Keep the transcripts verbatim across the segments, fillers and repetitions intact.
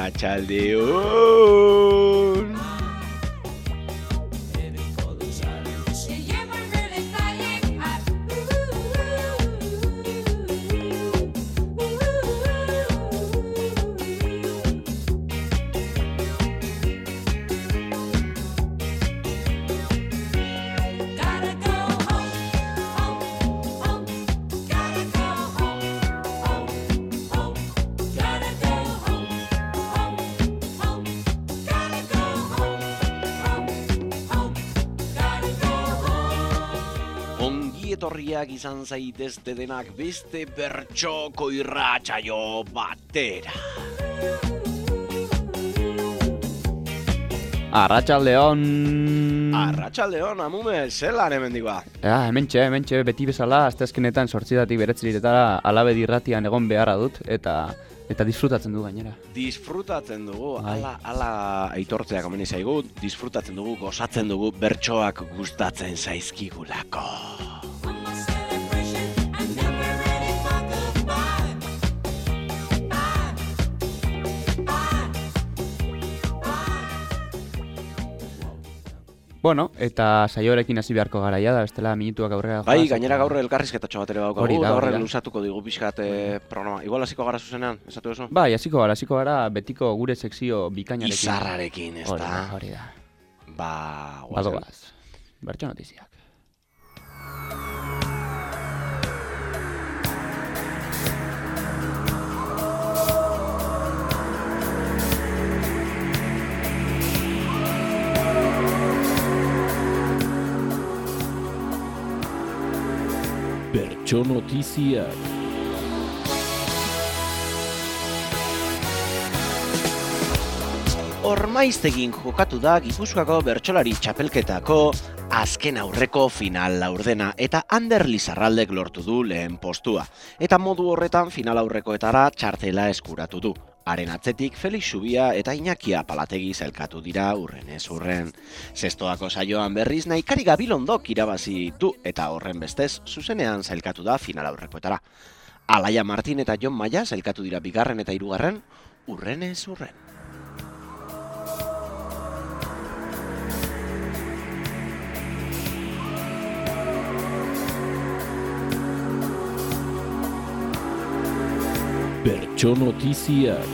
Arratsaldeon. Etorriak izan zaitezte denak beste bertsoko irratsaio batera. Arratsaldeon. Arratsaldeon, amume, zelan hemendigoa? Ja, hementxe, hementxe, beti bezala, asteazkenetan zortzietatik beretziretara Alabedi irratian egon beharra dut, eta eta disfrutatzen du gainera. Disfrutatzen dugu, ala, ala aitortzea komeni zaigu, disfrutatzen dugu, gozatzen dugu, bertsoak gustatzen zaizkigulako. Bueno, eta saioarekin hasi beharko garaia da, bestela minutuak aurrera joaz. Bai, gainera gaur elkarrizketatxo bat ere daukagu, Hori da, horren hori da. luzatuko digu pixkat eh, programa. Igual hasiko gara zuzenean, esatu duzu? Bai, hasiko gara, hasiko gara betiko gure sekzio bikainarekin. Izarrarekin, ez Hori da? da, hori da. Ba, guazen. Badoaz, bertso notiziak. Bertso notiziak. Ormaiztegin jokatu da Gipuzkoako bertsolari txapelketako azken aurreko final laurdena eta Ander Lizarraldek lortu du lehen postua. Eta modu horretan final aurrekoetara txartela eskuratu du. Haren atzetik Felix Zubia eta Iñaki Apalategi zelkatu dira urrenez urren. Zestoako saioan berriz Naikari Gabilondok irabazi du eta horren bestez zuzenean zelkatu da final aurrekoetara. Alaia Martin eta Jon Maia zelkatu dira bigarren eta hirugarren urrenez urren. Bertso notiziak.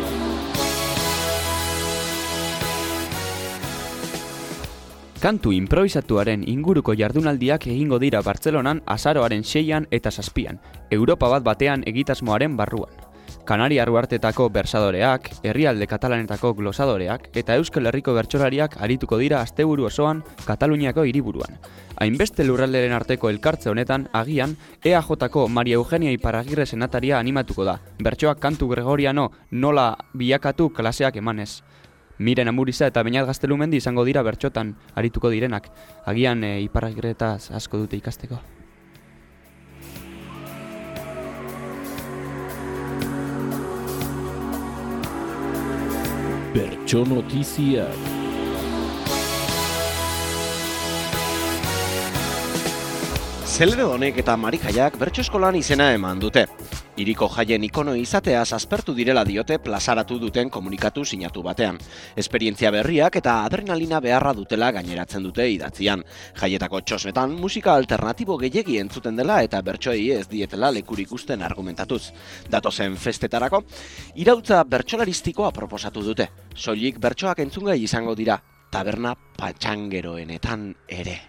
Kantu improvisatuaren inguruko jardunaldiak egingo dira Bartzelonan azaroaren seian eta zazpian, Europa bat batean egitasmoaren barruan. Kanariar uhartetako bersadoreak, herrialde katalanetako glosadoreak eta Euskal Herriko bertsolariak arituko dira asteburu osoan Kataluniako hiriburuan. Hainbeste lurralderen arteko elkartze honetan, agian, E A Jko Maria Eugenia Iparragirre senataria animatuko da, bertsoak kantu gregoriano nola bilakatu klaseak emanez. Miren Amuriza eta Beñat Gaztelumendi izango dira bertsotan arituko direnak, agian e, Iparragirretaz asko dute ikasteko. Bertso notiziak. Zeledonek eta Marikaiak bertso eskolan izena eman dute. Hiriko jaien ikono izatea aspertu direla diote plazaratu duten komunikatu sinatu batean. Esperientzia berriak eta adrenalina beharra dutela gaineratzen dute idatzian. Jaietako txosnetan musika alternatibo gehiegi entzuten dela eta bertsoei ez dietela lekurik usten argumentatuz. Datozen festetarako, irautza bertsolaristikoa proposatu dute. Soilik bertsoak entzungai izango dira, taberna patxangeroenetan ere.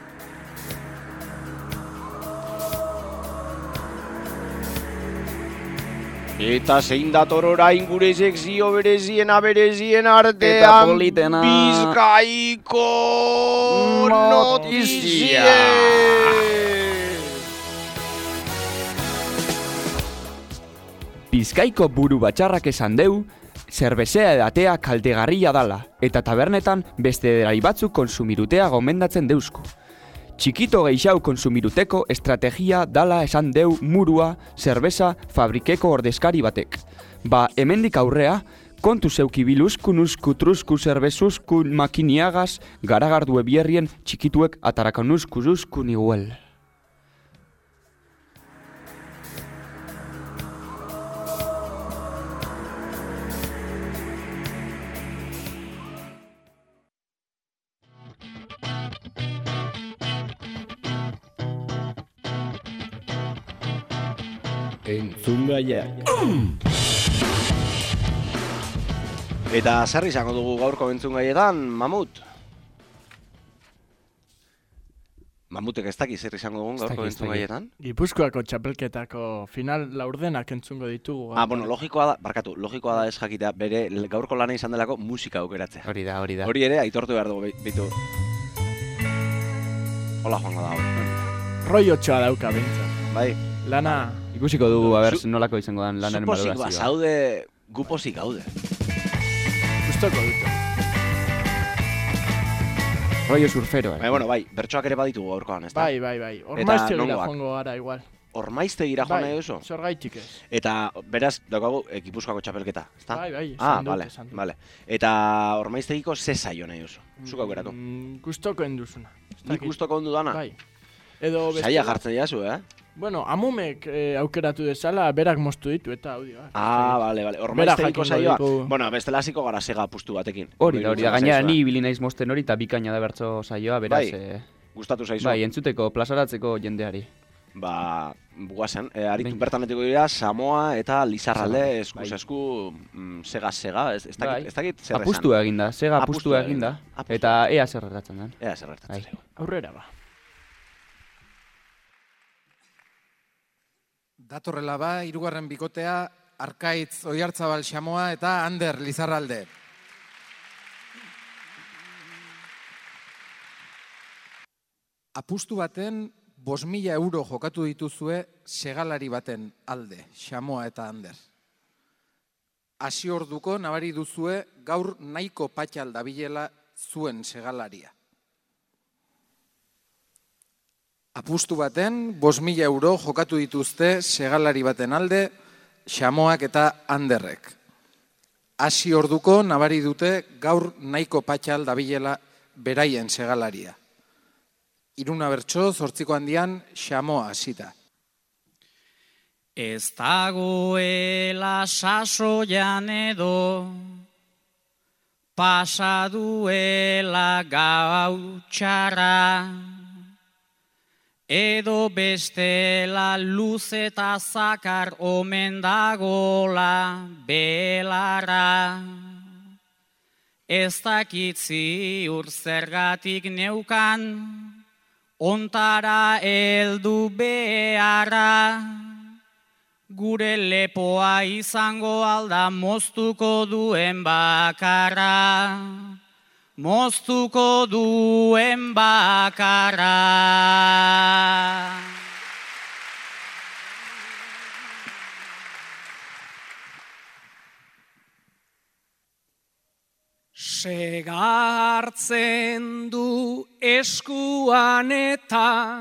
Eta zein dator orain gure sekzio berezien aberezien artean politena. Bizkaiko notizia. Bizkaiko buru batxarrak esan deu, zerbezea edatea kaltegarria dala, eta tabernetan beste edari batzuk konsumirutea gomendatzen deusku. Txikito geixau konsumiruteko estrategia dala esan deu murua zerbeza fabrikeko ordezkari batek. Ba, hemendik aurrea, kontu zeuki biluzku nuzku truzku zerbezuzku makiniagaz garagardu ebierrien txikituek atarako nuzku zuzku niguel. Entzungaiak. Eta zer izango dugu gaurko entzungaietan, Mamut? Mamutek ez daki zer izango dugun gaurko entzungaietan? Gipuzkoako txapelketako final laurdenak entzungo ditugu. Ah, bueno, logikoa da, barkatu, logikoa da ez jakitea, bere gaurko lana izan delako musika aukeratzea. Hori da, hori da. Hori ere, aitortu behar dugu, bitu. Hola, joango da, hori. Roiotxoa dauka bintzat. Bai. Lana... Ikusiko dugu, a ber, nolako izango dan lanaren valorazioa. Zupozik bazaude, gupozik gaude. Gustoko dute. Rollo surfero, eh? Bai, bueno, bai, bertsoak ere baditugu gaurkoan, ez da? Bai, bai, bai. Ormaiztegira joango gara, igual. Ormaiztegira joan nahi duzu? Bai, zorgaitik ez. Eta, beraz, daukagu, Gipuzkoako txapelketa, ez da? Bai, bai, ah, vale, vale. Eta Ormaiztegiko ze saio nahi duzu? Zuk aukeratu? Mm, gustoko enduzuna. Nik gustoko ondu dana? Bai. Edo beste... Saia jartzen diazu, eh? Bueno, amumek eh, aukeratu dezala, berak moztu ditu eta audioa. Ah, bale, bale. Ormaiztegiko saioa. Bueno, bestela hasiko gara sega apustu batekin. Hori da, hori da. Gainera ni ibili naiz mozten hori eta bikaina da bertso saioa, beraz... Bai, eh, gustatu zaizu. Bai, entzuteko, plazaratzeko jendeari. Ba, guazen, eh, aritu bertanetiko dira, Samoa eta Lizarralde eskuz bai. esku mm, sega-sega, ez, ez dakit, ez dakit zer esan. Apustua eginda, sega apustua eginda, eta ea zer gertatzen den. Ea zer gertatzen den. Aurrera ba. Datorrela ba, hirugarren bikotea, Arkaitz Oiartzabal Samoa eta Ander Lizarralde. Apustu baten, bost mila euro jokatu dituzue segalari baten alde, Samoa eta Ander. Hasi orduko nabari duzue gaur nahiko patxal dabilela zuen segalaria. Apustu baten, bost mila euro jokatu dituzte segalari baten alde, Samoak eta Anderrek. Hasi orduko nabari dute gaur nahiko patxal dabilela beraien segalaria. Iruna bertso, zortziko handian, Samoa hasita. Ez dagoela sasoian edo, pasaduela gau txarra, edo bestela luz eta zakar omen dagola belarra. Ez dakit ziur zergatik neukan, ontara heldu beharra, gure lepoa izango alda moztuko duen bakarra, moztuko duen bakarra. Sega hartzen du eskuan eta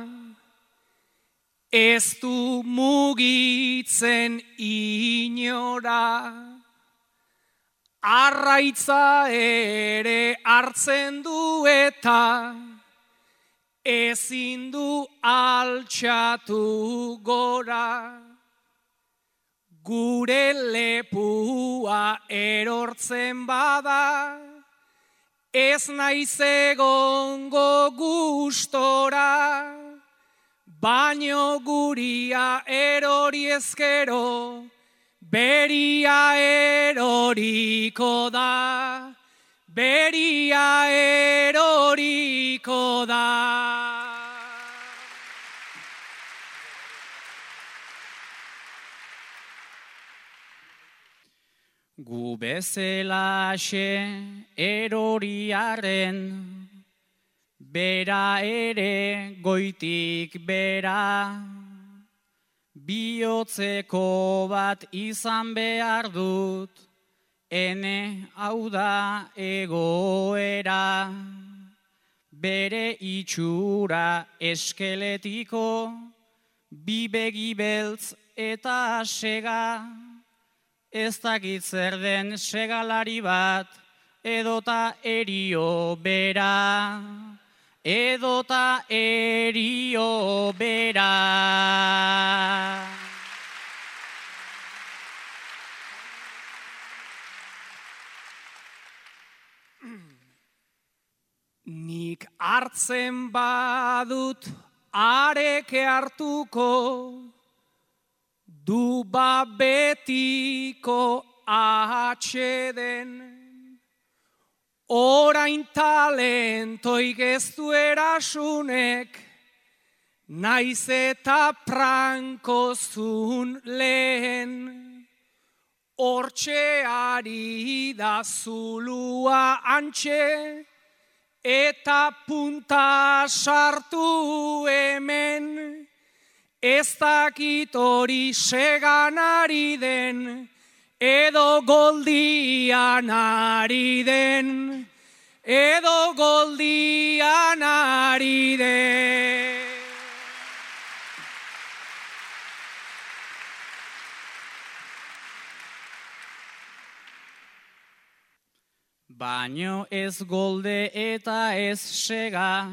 ez du mugitzen inora. Arraitza ere hartzen du eta ezin du altxatu gora. Gure lepua erortzen bada, ez naiz egongo gustora, baino guria erori ezkero, beria eroriko da, beria eroriko da. Gu bezelaxe eroriaren, bera ere goitik bera, bihotzeko bat izan behar dut, ene hau da egoera, bere itxura eskeletiko, bi begi beltz eta sega, ez dakit zer den segalari bat, edota erio bera, edota erio bera. Nik hartzen badut areke hartuko, du ba betiko atxeden. Orain talentoik ez du erasunek, naiz eta prankozun lehen. Hortxe ari da zulua antxe, eta punta sartu hemen. Ez dakit hori segan ari den, edo goldian ari den, edo goldian ari den. Baino ez golde eta ez sega,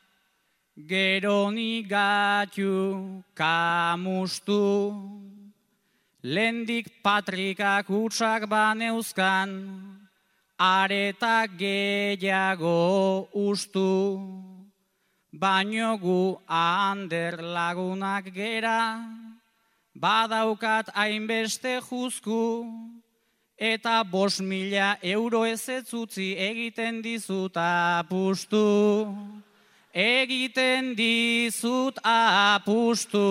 geroni gatu kamustu. Lendik patrikak utsak baneuzkan, areta gehiago ustu. Baino gu Ander lagunak gera, badaukat hainbeste juzku, eta bost mila euro ez etzutzi egiten dizut apustu. Egiten dizut apustu.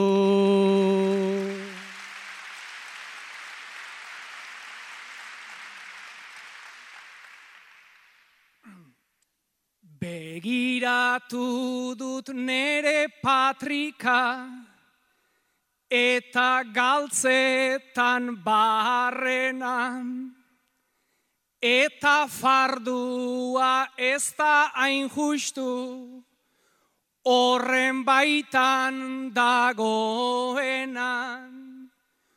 Begiratu dut nere patrika, eta galtzetan barrenan, eta fardua ez da hain justu, horren baitan dagoenan.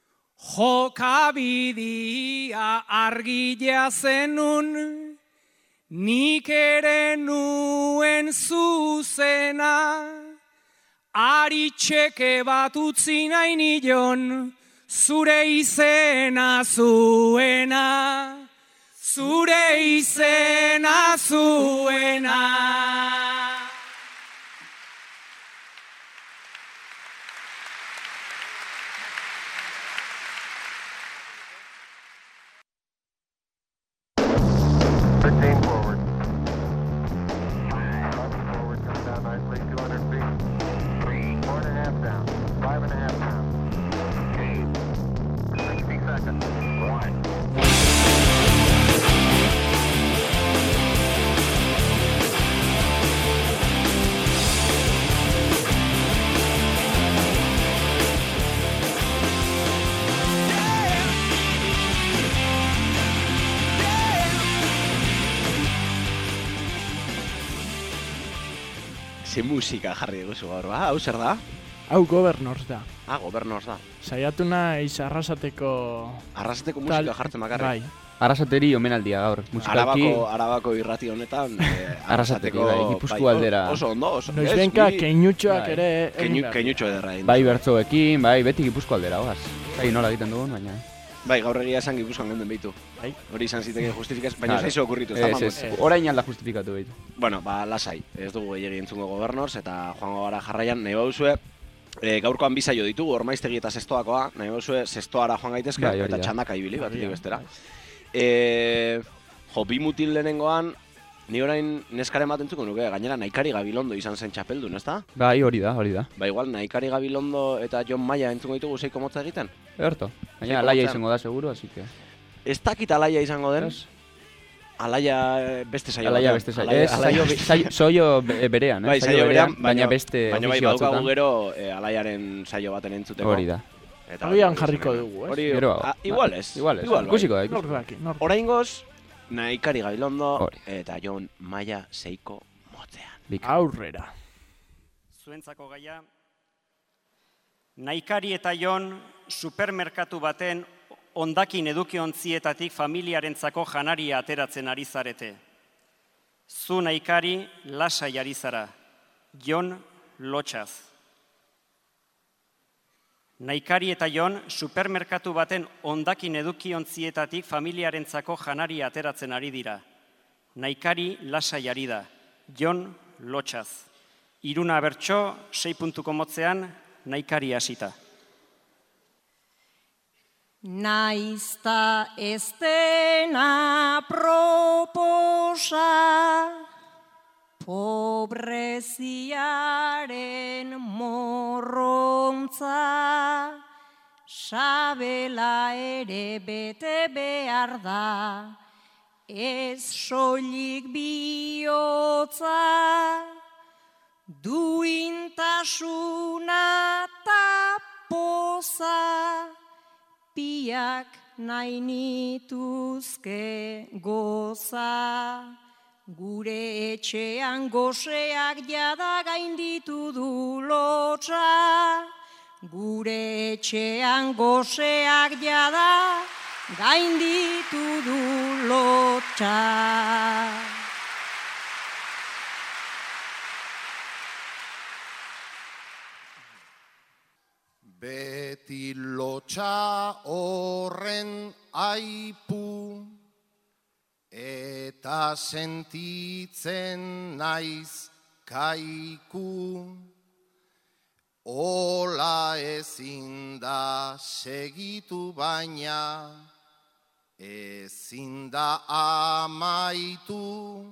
Jokabidia argila zenun, nik ere nuen zuzena, ari txeke bat utzi nahi nion, zure izena zuena, zure izena zuena. Ze musika jarri dugu gaur, ba? Hau zer da? Hau Governors da. Ah, Governors da. Saiatu naiz Arrasateko... Arrasateko musika jartzen bakarrik. Bai. Arrasateri omenaldia gaur, musikalki. Arabako, Arabako irrati honetan, eh, Arrasateko, bai, Gipuzkoa bai, aldera. Oso ondo, oso. Noiz benka, Bai. keinutxoak Bai. ere... Keinu, keinutxo ederra egin. Bai bertzoekin, bai beti Gipuzkoa aldera, hogaz. Bai nola egiten dugun, baina... Bai, gaur egia esan Gipuzkoan geunden behitu. Bai. Hori izan ziteke justifikaz, baina Claro. zaizu okurritu, ez da Ez, mamu. ez, orain alda justifikatu behitu. Bueno, ba, lasai, ez dugu gehiagi entzungo Governors, eta joango gara jarraian, nahi bauzue, e, gaurkoan bizaio ditugu, ormaiztegi eta zestoakoa, nahi bauzue, zestoara joan gaitezke, Bai, hori eta da. txandaka ibili, bat Agian, bestera. bai. E, jo, bi mutil lehenengoan, ni orain neskaren bat entzuko nuke, gainera Naikari Gabilondo izan zen txapeldun, ezta? Bai, hori da, hori da. Ba, igual, Naikari Gabilondo eta Jon Maia entzungo ditugu zeiko motza egiten? Erto. Baina Zeiko alaia batzean. izango da, seguro, así que... Ez dakit alaia izango den, Ez? alaia eh, beste saio Alaia batean. beste saio. Alaia- Ez, alaia- saio, be- saio, soio be- berean, eh? Bai, saio berean, baina beste baina bai, ofizio badaukagu batzuetan. gero eh, alaiaren saio baten entzuteko. Hori da. Eta Agian hori jarriko izango. dugu, ez? Hori, Gero, ah, ba, igual ez. Igual ez. Igual, bai. Ikusiko da, Nor ikusiko. daki, nor daki. Oraingoz, Naikari Gabilondo Hori. eta Jon Maia Seiko motzean. Bik. Aurrera. Zuentzako gaia, Naikari eta Jon supermerkatu baten hondakin edukiontzietatik familiarentzako janaria ateratzen ari zarete. Zu Naikari lasai ari zara, Jon lotxaz. Naikari eta Jon supermerkatu baten hondakin edukiontzietatik familiarentzako janaria ateratzen ari dira. Naikari lasai ari da, Jon lotxaz. Iruna bertso, sei puntuko motzean, Naikari hasita. Naizta ez dena proposa, pobreziaren morrontza, sabela ere bete behar da, ez soilik bihotza, duintasuna ta poza, piak nahi nituzke goza. Gure etxean goseak jada gainditu du lotxa, gure etxean goseak jada gainditu du lotxa. Beti lotxa horren aipu, eta sentitzen naiz kaiku, ola ezin da segitu baina, ezin da amaitu,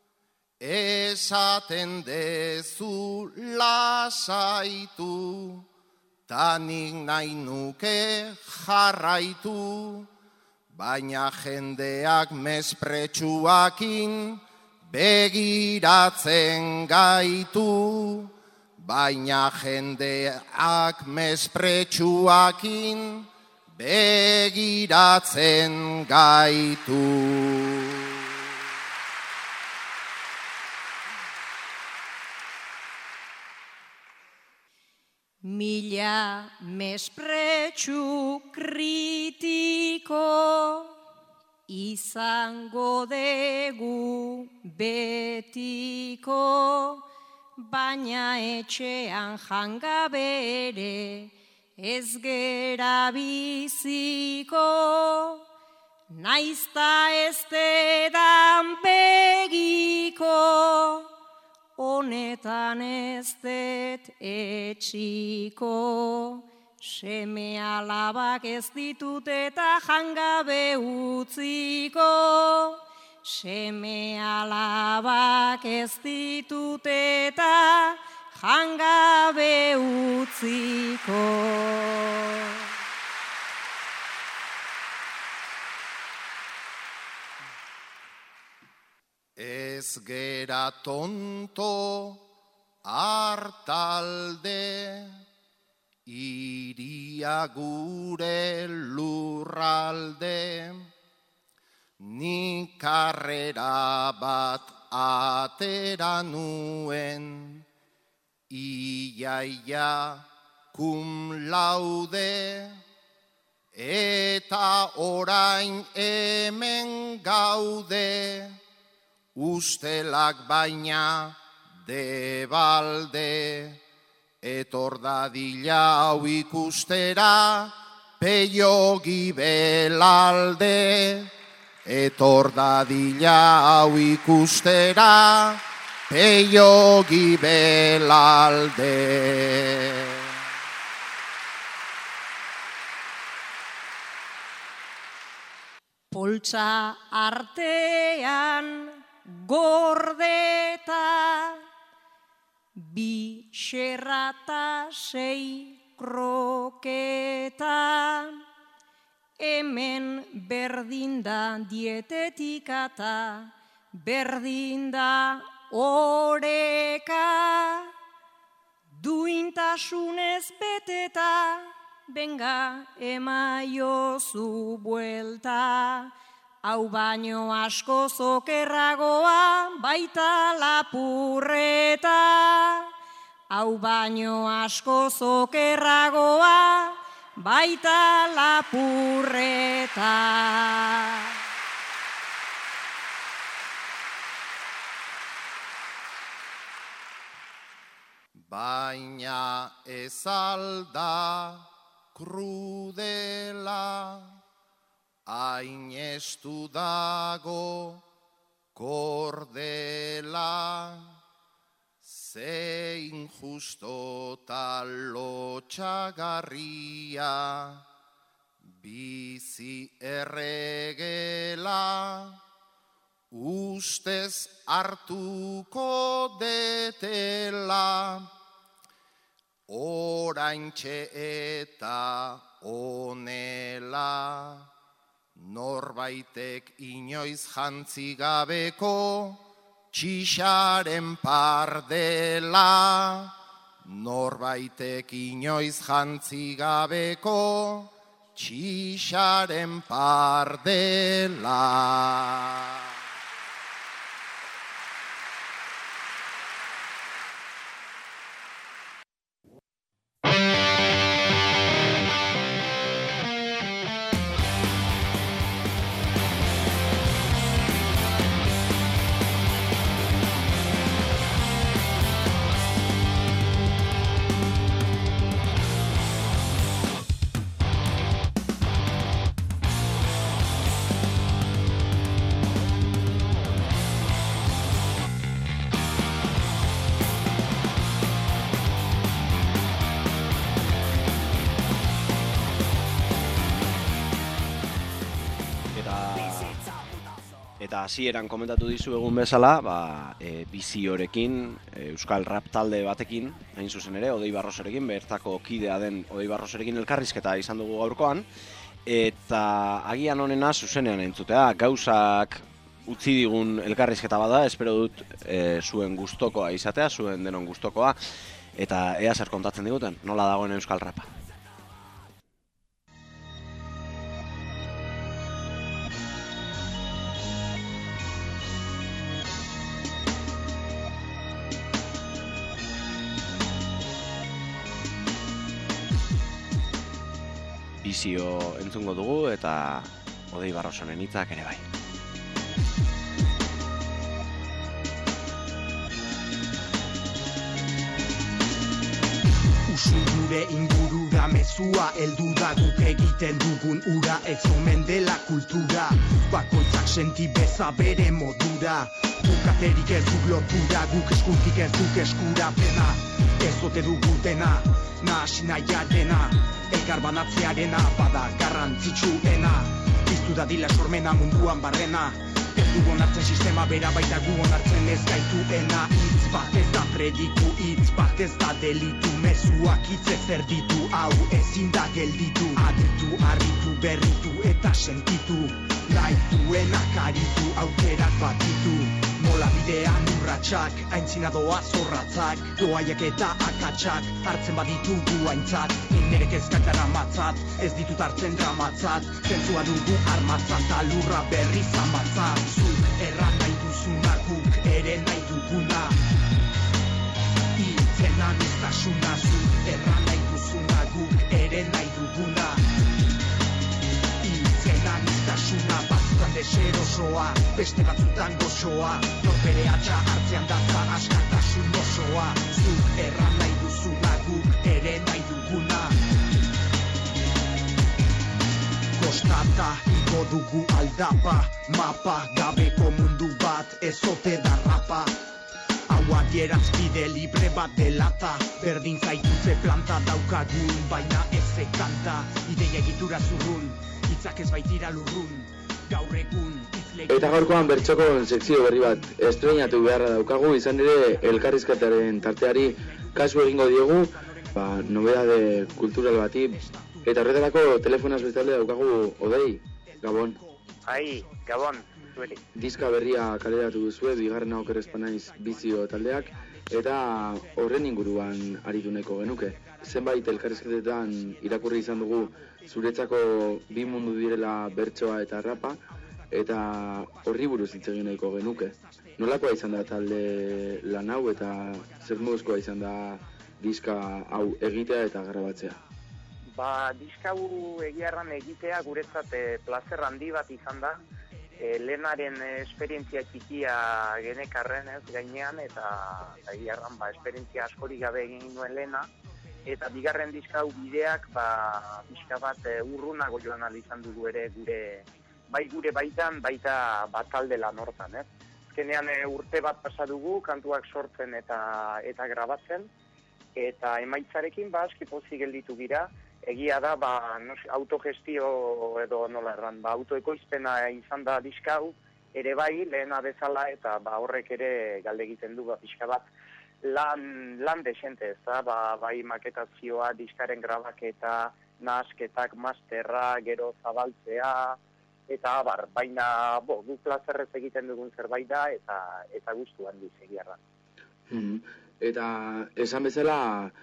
esaten dezu lasaitu, tanik nahi nuke jarraitu, baina jendeak mespretsuakin begiratzen gaitu, baina jendeak mespretsuakin begiratzen gaitu. Mila mespretsu kritiko izango degu betiko, baina etxean jangabe ere ez gera biziko, naizta ez dedan begiko, honetan ez dut etxiko, seme alabak ez ditut eta jangabe utziko, seme alabak ez ditut eta jangabe utziko. Ez gera tonto hartalde, iria gure lurralde, ni karrera bat atera nuen, iaia cum laude, eta orain hemen gaude, ustelak baina debalde, etor dadila hau ikustera peio gibelalde, etor dadila hau ikustera peio gibelalde. Poltsa artean gordeta, bi xerrata sei kroketa, hemen berdinda dietetikata, berdinda oreka, duintasunez beteta, benga emaiozu buelta, hau baino asko zokerragoa baita lapurreta, hau baino asko zokerragoa baita lapurreta. Baina ez alda krudela, hain estu dago kordela, ze injusto ta lotxagarria, bizi erregela, ustez hartuko detela, oraintxe eta onela, norbaitek inoiz jantzi gabeko txixaren pardela, norbaitek inoiz jantzi gabeko txixaren pardela. Eta hasieran komentatu dizu egun bezala, ba, e, biziorekin, e, Euskal Rap talde batekin, hain zuzen ere, Odei Barroserekin, bertako kidea den Odei Barroserekin elkarrizketa izan dugu gaurkoan, eta agian honena zuzenean entzutea, gauzak utzi digun elkarrizketa bada, espero dut e, zuen gustokoa izatea, zuen denon gustokoa, eta ea zer kontatzen diguten, nola dagoen Euskal Rapa. Bizio entzungo dugu eta Odei Barrosonen hitzak ere bai. Usu gure ingurura mezua heldu da, guk egiten dugun ura, ez omen dela kultura, bakoitzak senti beza bere modura, guk aterik ez duk lotura, guk eskutik ez duk eskura pena, ez ote dugu dena, nahasi naia dena, elkar banatzearena bada garrantzitsuena, piztu dadila sormena munduan barrena, ez du onartzen sistema bera baita gu onartzen ez gaituena, hitz bat ez da prediku, hitz bat ez da delitu, mezuak hitz ez erditu, hau ezin da gelditu, aditu, harritu, berritu eta sentitu, nahi duenak aritu, aukerak batitu, nola bidean urratsak, aintzina doa zorratzak, doaiak eta akatsak, hartzen baditugu aintzat, inerek ezkak dara matzat, ez ditut hartzen dramatzat, zentzua dugu armatzat, alurra berriz amatzat, zuk erran nahi duzuna, guk ere nahi duguna, itzen aniztasuna, zuk erran nahi duzuna, guk ere nahi duguna, itzen aniztasuna, batzutan deserosoa, beste batzutan gozoa, norbere atxa hartzean datza askatasun osoa, zuk erran nahi duzuna, guk ere nahi duguna. Kostata igo dugu aldapa, mapa gabeko mundu bat ezote da rapa, hau adierazpide libre bat delata, berdin zaitutze planta daukagun, baina ez ekanta, ideia egitura zurrun, hitzak ez baitira lurrun, gaur egun Eta gaurkoan bertxoko sekzio berri bat estreinatu beharra daukagu, izan ere elkarrizketaren tarteari kasu egingo diogu, ba, nobedade kultural bati, eta horretarako telefonaz bestalde daukagu Odei, Gabon. Ai, Gabon, zueri. Diska berria kaleratu duzue, bigarren auker espanaiz bizio taldeak, eta horren inguruan aritu nahiko genuke. Zenbait elkarrizketetan irakurri izan dugu zuretzako bi mundu direla bertsoa eta rapa, eta horri buruz hitz egin nahiko genuke. Nolakoa izan da talde lan hau eta zer moduzkoa izan da diska hau egitea eta grabatzea? Ba, diska hau egiarran egitea guretzat e, plazer handi bat izan da. E, lehenaren esperientzia txikia genekarren ez gainean eta egiarran ba, esperientzia askorik gabe egin nuen lehena. Eta bigarren diska hau bideak ba, diska bat e, urrunago joan ahal izan dugu ere gure bai gure baitan, baita batalde lan hortan, ez? Azkenean e, urte bat pasa dugu, kantuak sortzen eta eta grabatzen, eta emaitzarekin ba aski pozik gelditu gira, egia da, ba, nos, autogestio edo nola erran, ba, autoekoizpena izan da diskau, ere bai, lehena bezala, eta ba, horrek ere galde egiten du, ba, pixka bat, lan, lan desente, ez da, ba, bai maketazioa, diskaren grabaketa, nahasketak, masterra, gero zabaltzea, eta abar, baina, bo, gu plazerrez egiten dugun zerbait da, eta, eta guztu handiz egiarra. Mm. Eta esan bezala,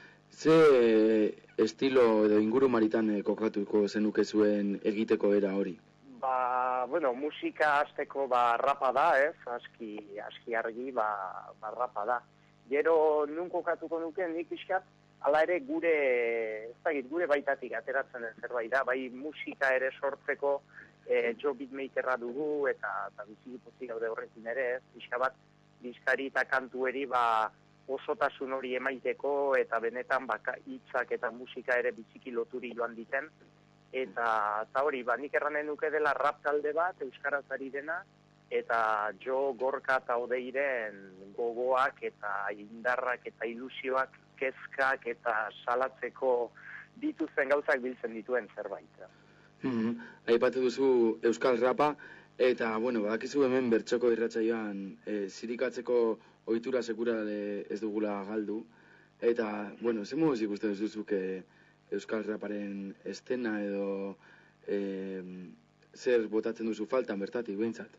ze estilo edo ingurumaritan kokatuko zenuke zuen egiteko era hori? Ba, bueno, musika hasteko ba rapa da, ez? Aski, aski argi ba, ba rapa da. Gero nun kokatuko nuke nik pixkat, hala ere gure, ez dakit, gure baitatik ateratzen den zerbait da, bai musika ere sortzeko e, jo beatmakerra dugu eta eta biziki pozik gaude horrekin ere, ez? Pixka bat diskari eta kantueri ba osotasun hori emaiteko eta benetan baka hitzak eta musika ere biziki loturi joan diten. Eta, eta hori, ba, nik erranen nuke dela rap talde bat, euskaraz ari dena, eta jo Gorka eta Odeiren gogoak eta indarrak eta ilusioak, kezkak eta salatzeko dituzten gauzak biltzen dituen zerbait. Mm-hmm. Aipatu duzu euskal rapa, eta, bueno, badakizu hemen bertxoko irratsaioan e, zirikatzeko ohitura sekura ez dugula galdu, eta, bueno, ze moduz ikusten duzuzuk euskal raparen estena edo e, zer botatzen duzu faltan bertatik behintzat?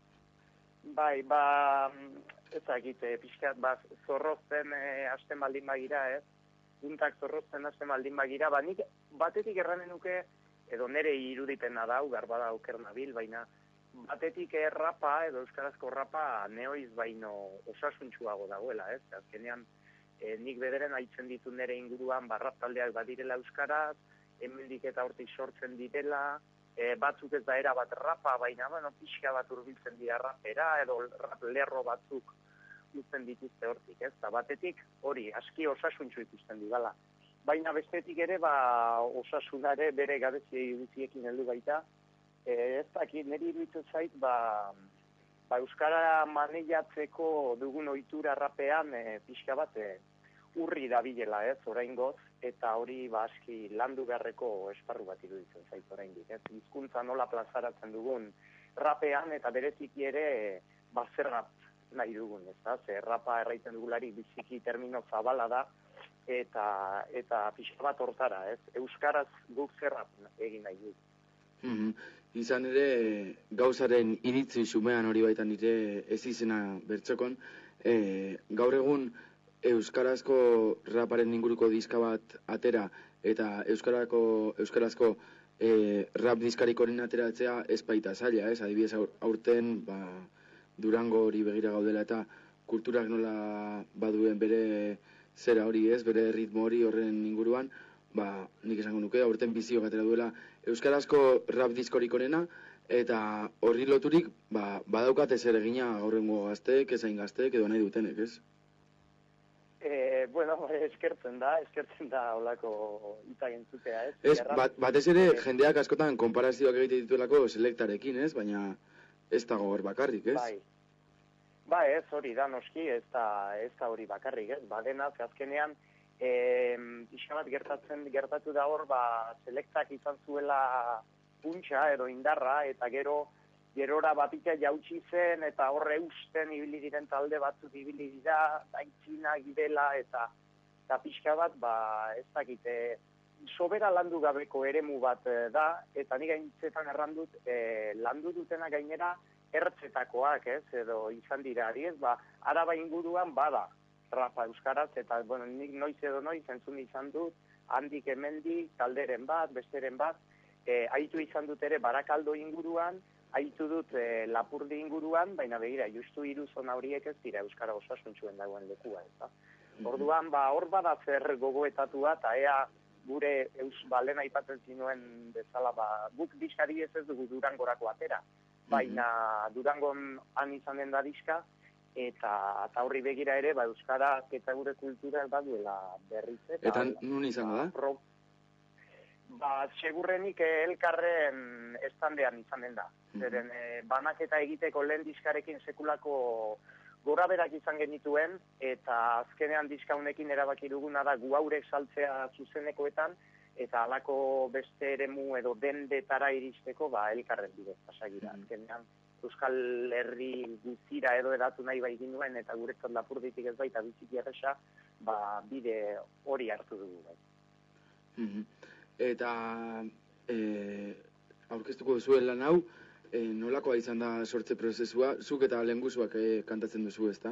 Bai, ba, ez dakite, pixkat, ba, zorrozten e, hasten baldin bagira, ez? Puntak zorrozten hasten baldin bagira, ba, nik batetik erranen nuke, edo nere irudipena da, ugar bada oker nabil, baina batetik rapa edo euskarazko rapa neoiz baino osasuntsuago dagoela, ez? Azkenean, E, nik bederen haitzen ditu nire inguruan barrap taldeak badirela euskaraz, hemendik eta hortik sortzen direla, e, batzuk ez da era bat rapa, baina bueno, pixka bat hurbiltzen dira rapera, edo rap lerro batzuk uzten dituzte hortik, ez? Ta batetik hori, aski osasuntsu ikusten didala. Baina bestetik ere, ba, osasunare bere gabeziei guztiekin heldu baita, e, ez dakit, niri iruditzen zait, ba, ba, euskara maneiatzeko dugun ohitura rapean e, pixka bat e, urri dabilela, ez, oraingoz, eta hori ba aski landu beharreko esparru bat iruditzen zait oraindik, ez, hizkuntza nola plazaratzen dugun rapean eta bereziki ere ba zer rap nahi dugun, ez da, ze rapa erraiten dugulari biziki termino zabala da eta eta pixka bat hortara, ez, euskaraz guk zer rap egin nahi dugu. Mm-hmm. Izan ere, gauzaren iritzi xumean hori baitan ere ez izena bertxokon, e, gaur egun euskarazko raparen inguruko diska bat atera eta euskarako, euskarazko e, rap diskarik horien ateratzea ez baita zaila, ez? Adibidez aurten ba, Durango hori begira gaudela eta kulturak nola baduen bere zera hori, ez? Bere ritmo hori horren inguruan, ba, nik esango nuke, aurten bizio gatera duela euskarazko rap diskorik onena, eta horri loturik, ba, badaukate zer egina gaurrengo gazteek, ezain gazteek, edo nahi dutenek, ez? E, bueno, eskertzen da, eskertzen da olako hitzak entzutea, ez? Ez, bat, batez ere, jendeak askotan konparazioak egite dituelako selektarekin, ez? Baina ez dago hor bakarrik, ez? Bai. Ba, ez hori da noski, ez da, ez da hori bakarrik, ez? Badena, azkenean, E, pixka bat gertatzen gertatu da hor, ba, selektak izan zuela puntxa edo indarra, eta gero gerora batika jautsi zen, eta horre eusten ibili diren talde batzuk ibili dira, daintzina gidela, eta, eta pixka bat, ba, ez dakite, sobera landu gabeko eremu bat da, eta nik gaintzetan errandut, e, landu dutena gainera ertzetakoak, ez, edo izan dira, ez, ba, Araba inguruan bada, rapa euskaraz, eta bueno, nik noiz edo noiz entzun izan dut, handik hemendik, talderen bat, besteren bat, e, aitu izan dut ere Barakaldo inguruan, aitu dut e, Lapurdi inguruan, baina begira, justu hiru zona horiek ez dira euskara osasuntsuen dagoen lekua, eta orduan, ba, hor bada zer gogoetatua, eta ea gure eus balen aipatzen zinuen bezala, ba, guk diskari ez ez dugu Durangorako atera, baina Durangon han izan den da diska, eta eta horri begira ere, ba, euskarak eta gure kultura baduela berriz. Eta, eta nun izango da? Pro, ba, segurrenik elkarren estandean izan den da. Mm-hmm. Zeren, e, banaketa egiteko lehen diskarekin sekulako gora berak izan genituen, eta azkenean diska honekin erabaki duguna da gu haurek saltzea zuzenekoetan, eta halako beste eremu edo dendetara iristeko, ba, elkarren bidez pasagira. Mm. Azkenean, Euskal Herri guztira edo edatu nahi bai ginuen, eta guretzat Lapurditik ez baita biziki erresa, ba, bide hori hartu dugu bai. Mm-hmm. Eta e, aurkeztuko duzuen lan hau, e, nolakoa izan da sortze prozesua, zuk eta lehengusuak e, kantatzen duzu, ezta?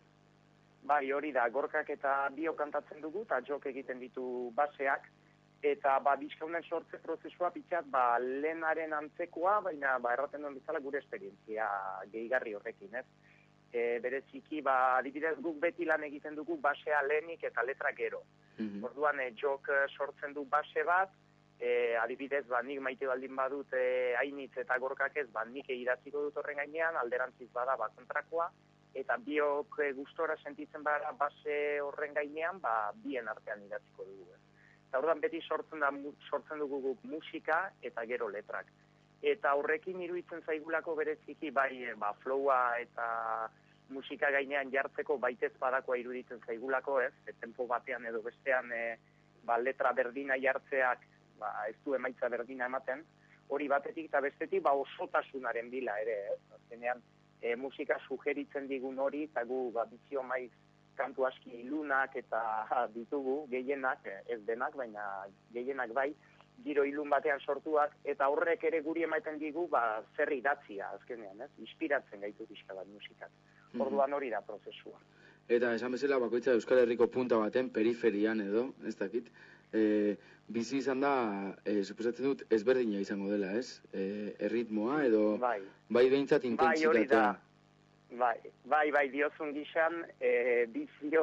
Bai, hori da, Gorkak eta bio kantatzen dugu, eta jok egiten ditu baseak, eta ba, diskaunen sortze prozesua pitxat, ba, lehenaren antzekoa, baina ba, erraten duen bizala gure esperientzia gehigarri horrekin, ez? E, bereziki, ba, adibidez guk beti lan egiten dugu basea lehenik eta letra gero. Mm-hmm. Orduan, e, jok sortzen du base bat, e, adibidez, ba, nik maite baldin badut e, Ainitz eta Gorkak ez, ba, nik idatziko dut horren gainean, alderantziz bada, ba, kontrakoa, eta biok e, gustora sentitzen bada base horren gainean, ba, bien artean idatziko dugu, ez? Eta orduan beti sortzen, da, sortzen dugu guk musika eta gero letrak. Eta horrekin iruditzen zaigulako bereziki bai ba, flowa eta musika gainean jartzeko baitez badakoa iruditzen zaigulako, ez? E, tempo batean edo bestean e, ba, letra berdina jartzeak ba, ez du emaitza berdina ematen. Hori batetik eta bestetik ba, osotasunaren bila ere, ez? Azkenean e, musika sugeritzen digun hori eta gu ba, bizio maiz kantu aski ilunak eta ha, ditugu, gehienak, ez denak, baina gehienak bai, giro ilun batean sortuak, eta horrek ere guri ematen digu, ba, zer idatzia, azkenean, ez? Inspiratzen gaitu pixka bat musikak. Orduan hori da prozesua. Eta esan bezala bakoitza Euskal Herriko punta baten, periferian edo, ez dakit, e, bizi izan da, e, suposatzen dut, ezberdina izango dela, ez? E, erritmoa edo, bai, bai behintzat intentsitatea. Bai, hori da. Bai, bai, bai, diozun gixan, e, bizio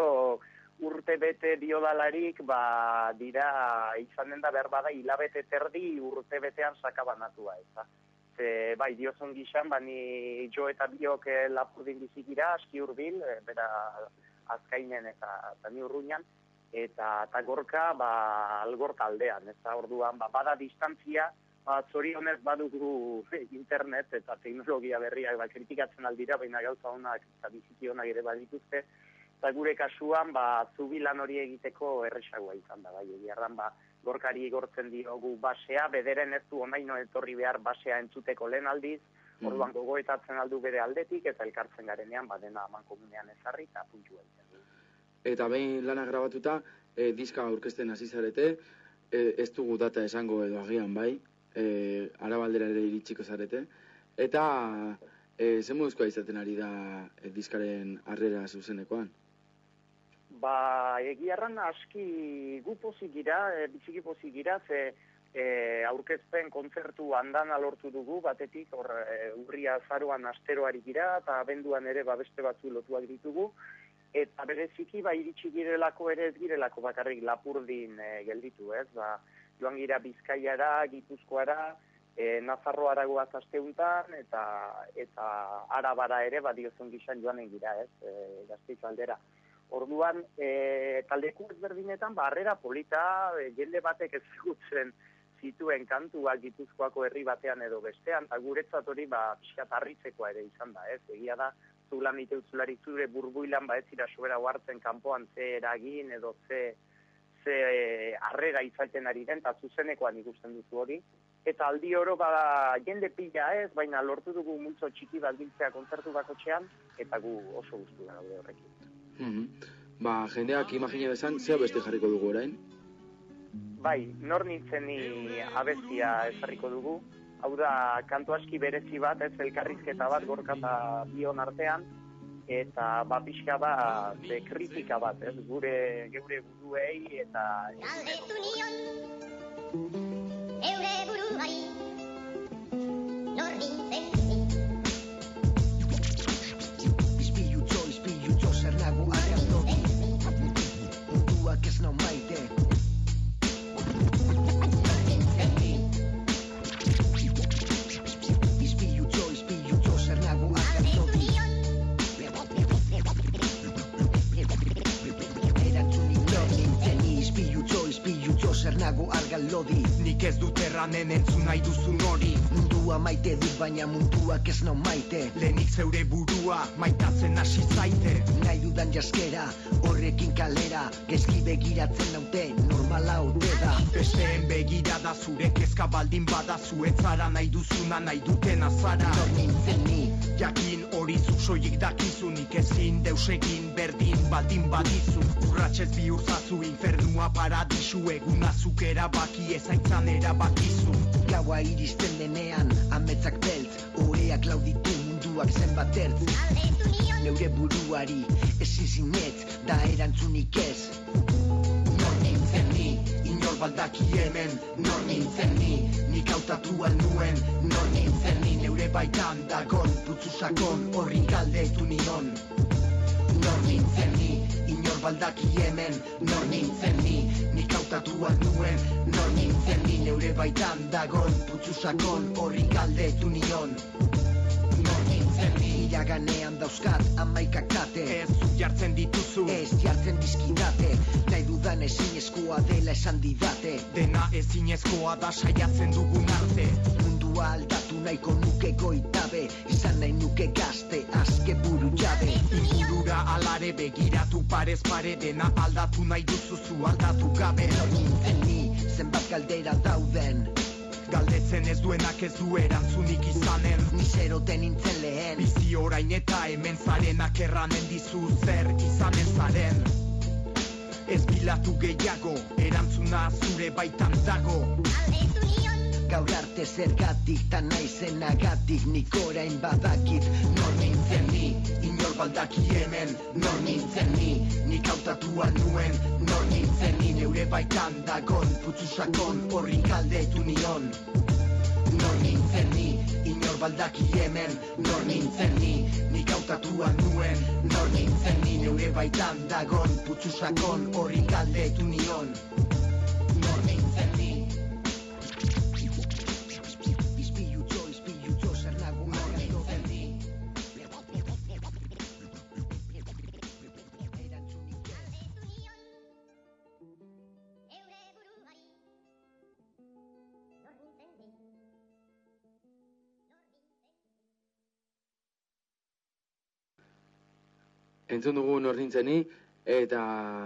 urte bete diodalarik, ba, dira, izan den da behar bada, hilabete terdi urte betean sakabanatua, ez. Ze, bai, diozun gixan, ba, ni jo eta biok e, Lapurdin bizigira, aski hurbil, e, bera Azkainen eta, eta ni urruñan, eta, eta Gorka, ba, Algorta aldean, ez da, orduan, ba, bada distantzia, ba, zorionez badugu internet eta teknologia berriak ba, kritikatzen aldira, baina gauza honak eta biziki honak ere badituzte, eta gure kasuan, ba, zubilan hori egiteko erresagoa izan da, bai, egiarran, ba, Gorkari igortzen diogu basea, bederen ez du onaino etorri behar basea entzuteko lehen aldiz, orduan gogoetatzen aldu bere aldetik, eta elkartzen garenean, ba, dena aman komunean ezarri, eta puntua egiten du. Eta behin lana grabatuta, e, diska aurkezten hasi zarete, e, ez dugu data esango edo agian bai, e, Arabaldera ere iritsiko zarete, eta e, zen moduzkoa izaten ari da e, diskaren harrera zuzenekoan? Ba, egiarran aski gu pozik gira, e, biziki pozik gira, ze e, aurkezpen kontzertu andana lortu dugu, batetik hor e, urria azaroan asteroari gira, eta abenduan ere ba, beste batzu lotuak ditugu, eta bereziki ba, iritsi girelako ere ez girelako bakarrik Lapurdin e, gelditu, ez, ba, joan gira Bizkaiara, Gipuzkoara, e, Nafarroara goaz asteuntan, eta, eta Arabara ere, ba, diozun gizan joanen gira, ez, e, Gasteiz aldera. Orduan, e, taldeku ezberdinetan, ba, harrera polita, e, jende batek ezagutzen zituen kantuak Gipuzkoako herri batean edo bestean, eta guretzat hori, ba, pixkat harritzekoa ere izan da, ez, egia da, zulan iteuzulari zure burbuilan, ba, ez zira sobera huartzen kanpoan ze eragin edo ze ze harrera izaten ari den, eta zuzenekoan ikusten duzu hori. Eta aldi oro bada jende pila ez, baina lortu dugu multzo txiki bat biltzea kontzertu bakotxean, eta gu oso guztu da gaude horrekin. Mm-hmm. Ba, jendeak imagina bezan, zea beste jarriko dugu orain? Bai, nor nintzen ni abestia ezarriko dugu. Hau da, kantu aski berezi bat, ez elkarrizketa bat, Gorka eta bion artean, eta ba pixka bat de kritika bat, ez, gure geure buruei eta galdetu nion eure buruari nor nintzen izpilutxo, izpilutxo zer nago arrazto munduak ez nau maite izpilutxo, izpilutxo zer nago arrazto Zer nago argal melodi. Nik ez dut erranen entzun nahi duzun hori. Mundua maite dut baina munduak ez nau maite. Lehenik zeure burua maitatzen hasi zaite. Nahi dudan jaskera, horrekin kalera. Gezki begiratzen naute, normala ote da. Besteen begirada zure kezka baldin bada. Zuetzara nahi duzuna nahi duten azara. Nor nintzen ni, jakin hori zuk soilik dakizunik ezin deus egin berdin baldin badizu. Urratxez bihurtzazu infernua paradisu, eguna zuk erabaki ezaitzan erabakizu. Gaua iristen denean, ametzak beltz, oreak lauditu munduak zenbat ertz. Neure buruari, ezin zinetz, da erantzunik ez. Nor nintzen ni, inor baldaki hemen, nor nintzen ni, nik hautatu nuen, nor nintzen ni, neure baitan dagon, putzu sakon, horrin galdetu nion. Nor nintzen ni, inor baldaki hemen, nor nintzen ni, nik hautatu nuen, nor nintzen ni, neure baitan dagon, putzu sakon, horrin galdetu nion. Nor nintzen ni, iraganean dauzkat amaikak kate. Ez zuk jartzen dituzu, ez jartzen dizkidate. Nahi dudan ezinezkoa dela esan didate. Dena ezinezkoa da saiatzen dugun arte. Mundua aldatu nahiko nuke goitabe, izan nahi nuke gazte, azke buru jabe. Ingurura alare begiratu parez pare, dena aldatu nahi duzuzu aldatu gabe. Nor nintzen ni, zenbat galdera dauden. Galdetzen ez duenak ez du erantzunik izanen. Ni zeroten nintzen lehen, bizi orain eta hemen zarenak erranen dizu zer izanen zaren. Ez bilatu gehiago, erantzuna zure baitan dago. Gaur arte zergatik ta naizenagatik, nik orain badakit. Nor nintzen ni, inor baldaki hemen, nor nintzen ni, nik hautatua nuen, nor nintzen ni, neure baitan dagon, putzu sakon, horrin galdetu nion. Nor nintzen ni, inor baldaki hemen, nor nintzen ni, nik hautatua nuen, nor nintzen ni, neure baitan dagon, putzu sakon, horrin galdetu nion. Nor nintzen ni. Entzun dugu Nor nintzen ni, eta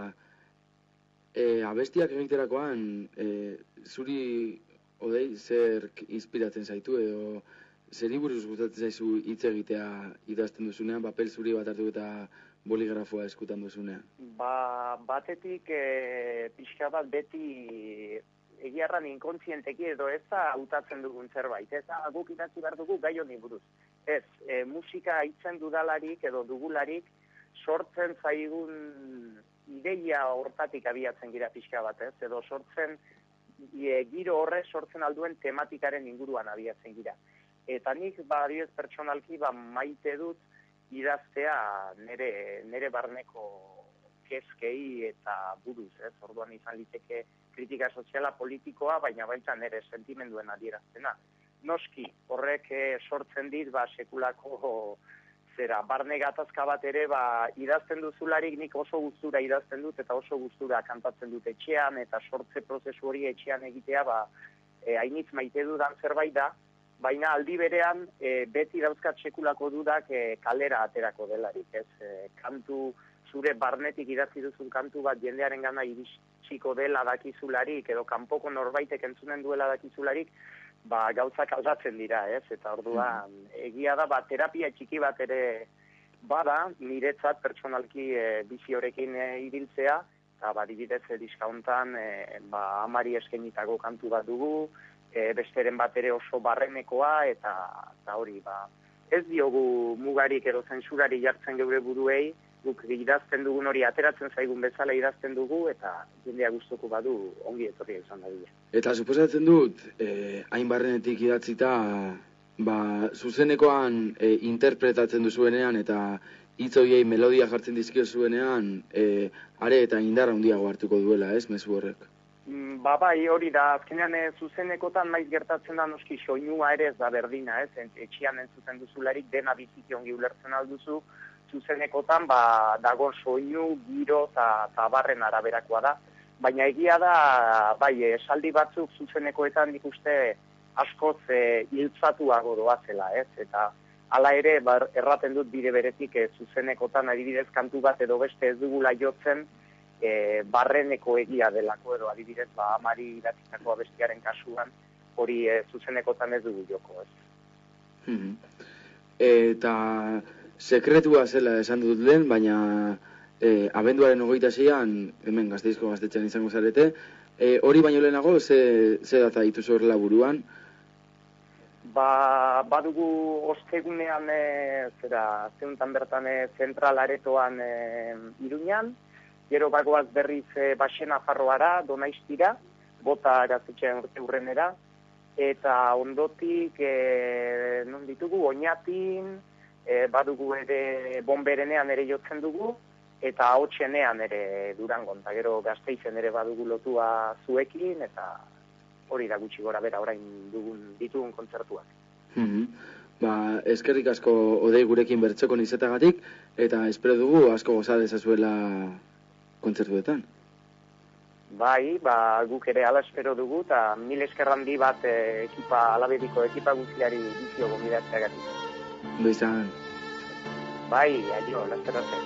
e, abestiak egiterakoan e, zuri odei zer inspiratzen zaitu edo zeri buruz gustatzen zaizu hitz egitea idazten duzunean, papel zuri bat hartu eta boligrafoa eskutan duzunean? Ba, batetik e, pixka bat beti egiarran inkontzienteki edo ez da hautatzen dugun zerbait, ez da guk idatzi behar dugu gai honi buruz. Ez, e, musika hitzen dudalarik edo dugularik sortzen zaigun ideia hortatik abiatzen gira pixka bat, ez? Edo sortzen, e, giro horre sortzen alduen tematikaren inguruan abiatzen gira. Eta nik, ba, adibidez pertsonalki, ba, maite dut idaztea nere, nere barneko kezkei eta buruz, ez? Orduan izan liteke kritika soziala politikoa, baina baita nere sentimenduen adieraztena. Noski, horrek sortzen dit, ba, sekulako zera, barne gatazka bat ere, ba, idazten duzularik nik oso gustura idazten dut, eta oso gustura kantatzen dut etxean, eta sortze prozesu hori etxean egitea, ba, e, hainitz maite dudan zerbait da, baina aldi berean, e, beti dauzkat sekulako dudak e, kalera aterako delarik, ez? E, kantu, zure barnetik idatzi duzun kantu bat jendearen gana iritsiko dela dakizularik, edo kanpoko norbaitek entzunen duela dakizularik, ba, gauzak aldatzen dira, ez? Eta orduan, egia da, ba, terapia txiki bat ere bada, niretzat pertsonalki e, bizi horrekin e, ibiltzea, eta ba, dibidez, e, diska hontan, e, ba, amari eskenitako kantu bat dugu, e, besteren bat ere oso barrenekoa, eta, eta hori, ba, ez diogu mugarik edo zensurari jartzen geure buruei, guk idazten dugun hori ateratzen zaigun bezala idazten dugu, eta jendea gustuko badu ongi etorria izan da dira. Eta suposatzen dut, eh, hain barrenetik idatzita, ba, zuzenekoan eh, interpretatzen duzuenean, eta hitz horiei melodia jartzen dizkio zuenean, eh, are eta indarra handiago hartuko duela, ez, mezu horrek? Mm, ba, bai, hori da, azkenean e, zuzenekotan maiz gertatzen da noski soinua ere ez da berdina, ez, etxian entzuten duzularik dena biziki ongi ulertzen alduzu, zuzenekotan ba, dago soinu, giro eta barren araberakoa da. baina egia da, bai, esaldi batzuk zuzenekoetan nik uste askoz e, hiltzatuago doazela, ez? Eta hala ere, bar, erraten dut bide beretik e, zuzenekotan adibidez kantu bat edo beste ez dugula jotzen e, barreneko egia delako edo adibidez ba, amari idatzitako abestiaren kasuan hori e, zuzenekotan ez dugu joko, ez? Hmm. Eta sekretua zela esan dut lehen, baina e, abenduaren hogeita zeian, hemen Gasteizko gaztetxean izango zarete, e, hori baino lehenago, ze, ze data dituzu horrela buruan? Ba, badugu ostegunean e, zera, zeuntan bertan e, zentral aretoan e, Iruñan, gero bagoaz berriz e, Baxena Farroara, Donaistira, bota gaztetxean urte hurrenera, eta ondotik e, non ditugu, Oñatin, e, badugu ere Bonberenean ere jotzen dugu, eta Ahotsenean ere Durangon, eta gero Gasteizen ere badugu lotua zuekin, eta hori da gutxi gora bera orain dugun ditugun kontzertuak. Mm-hmm. Ba, eskerrik asko Odei gurekin bertxokon izetagatik, eta espero dugu asko goza dezazuela kontzertuetan. Bai, ba, guk ere ala espero dugu, eta mil esker handi bat e, ekipa, alabediko ekipa guztiari bizio gomidatzeagatik. Ondo izan. Bai, aio, laster arte.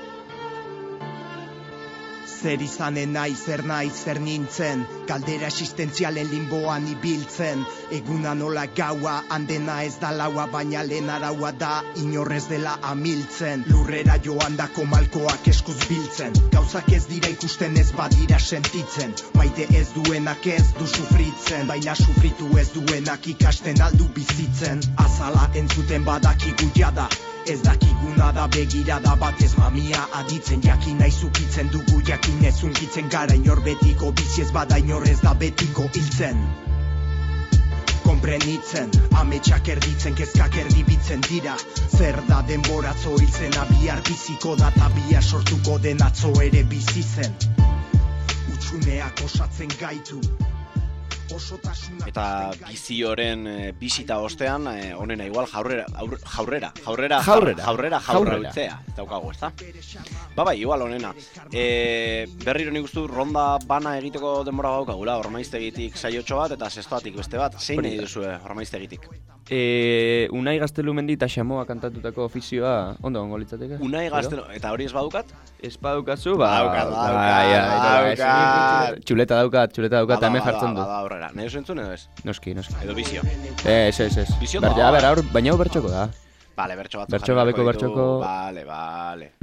Zer izanen nahi, zer nahi, zer nintzen, kaldera existentzialen limboan ibiltzen, eguna nola gaua, handena ez da laua, baina lehen araua da, inorrez dela amiltzen, lurrera joan dako malkoak eskuz biltzen, gauzak ez dira ikusten ez badira sentitzen, maite ez duenak ez du sufritzen, baina sufritu ez duenak ikasten aldu bizitzen, azala entzuten badakigu jada, ez dakiguna da begirada batez mamia aditzen, jakin nahi zukitzen dugu jakin ez unkitzen gara inor betiko bizi ez bada inor ez da betiko hiltzen. Konprenitzen, ametsak erditzen, kezkak erdibitzen dira, zer da denboratzo hiltzena bihar biziko da eta bihar sortuko den atzo ere bizi zen. Utsuneak osatzen gaitu. Eta bizioren e, bisita ostean, e, honena igual jaurrera, aur, jaurrera, jaurrera, jaurrera, jaurrera, jaurrera, utzea, daukago, ez da? Ba bai, igual honena. E, berriro nik uste ronda bana egiteko denbora gaukagula, Ormaiztegitik saiotxo bat eta Zestoatik beste bat, zein nahi duzue Ormaiztegitik? E, Unai Gaztelumendi eta Xamoa kantatutako ofizioa ondo gongo litzateke? Unai Gaztelu, eta hori ez badukat? Ez badukazu, ba... Daukat, daukat, daukat. Txuleta daukat, txuleta daukat, hemen jartzen du. Bada, aurrera, nahi entzun edo ez? Noski, noski. Edo bizio? Ez, ez, ez. Bizio da? Ber, ber, baina hau bertxoko da. Bale, bertxo bat. Bertxo gabeko, bertxoko... Bale, bale.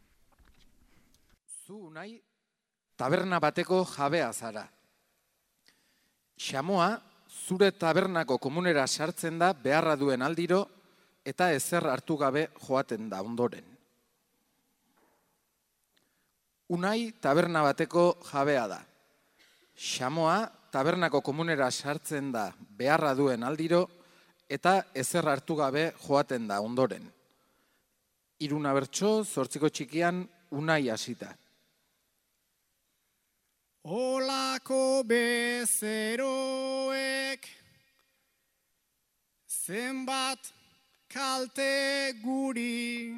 Zu, Unai, taberna bateko jabea zara. Xamoa, zure tabernako komunera sartzen da beharra duen aldiro eta ezer hartu gabe joaten da ondoren. Unai taberna bateko jabea da. Xamoa tabernako komunera sartzen da beharra duen aldiro eta ezer hartu gabe joaten da ondoren. Hiruna bertso, zortziko txikian Unai hasita. Olako bezeroek zenbat kalte guri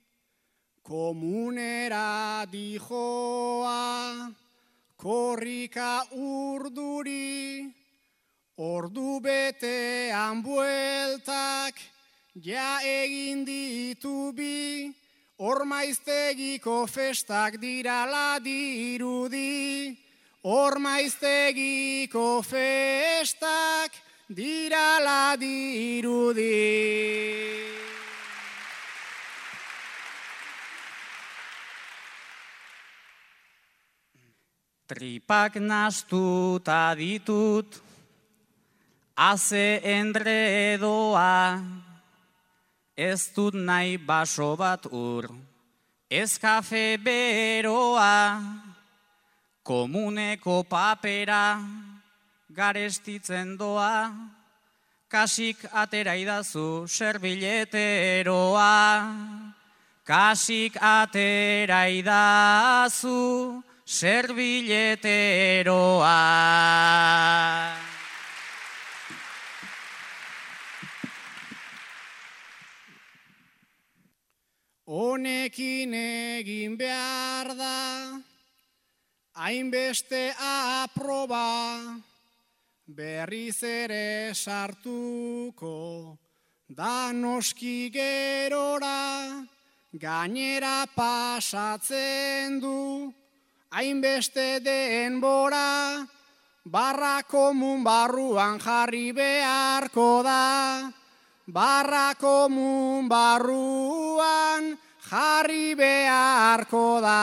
komunera dijoa korrika urduri ordu betean bueltak ja egin ditu bi Ormaiztegiko festak dirala dirudi Ormaiztegiko festak dirala dirudi. Tripak nastuta ditut, haze endredoa, ez dut nahi baso bat ur, ez kafe beroa, komuneko papera garestitzen doa, kasik atera idazu serbileteroa, kasik atera idazu serbileteroa. Honekin egin behar da, hainbeste aproba, berriz ere sartuko, da noski gerora, gainera pasatzen du, hainbeste denbora, barra komun barruan jarri beharko da, barra komun barruan jarri beharko da.